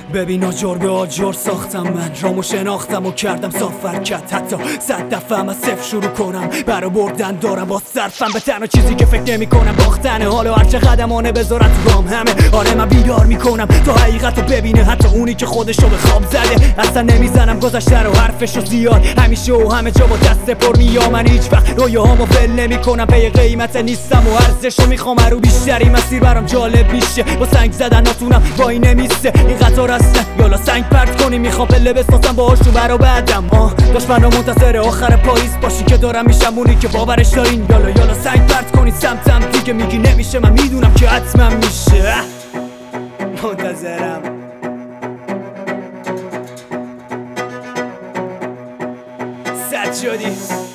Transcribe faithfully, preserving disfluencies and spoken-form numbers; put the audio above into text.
ببین آجر به آجر ساختم من رامو شناختم و کردم صاف حرکت. حتی صد دفعه هم از صفر شروع کنم برا بردن دارم با صرفم به تنها چیزی که فکر نمی کنم باختنه. حالا هرچه قدمانه بذارت رام همه آره من بیدار میکنم تا حقیقت رو ببینه حتی اونی که خودشو به خواب زده. اصلا نمیزنم گذشته رو حرفشو زیاد همیشه و همه جا با دست پر میام. من هیچ وقت رویاهامو ول نمی کنم پی قیمت نیستم و ارزشو میخوام رو بیشتری مسیر برام جالب میشه. با سنگ زدن نتونم وای نمیسته این قطار هستن یالا سنگ پرت کنی میخوام پله بسازم باهاشون برا بعدم. آه دشمنا منتظر آخر پاییز باشی که دارم میشم اونی که باورش دارین. یالا یالا سنگ پرت کنی سمتم دیگه میگی نمیشه من میدونم که حتما میشه. منتظرم صد شدی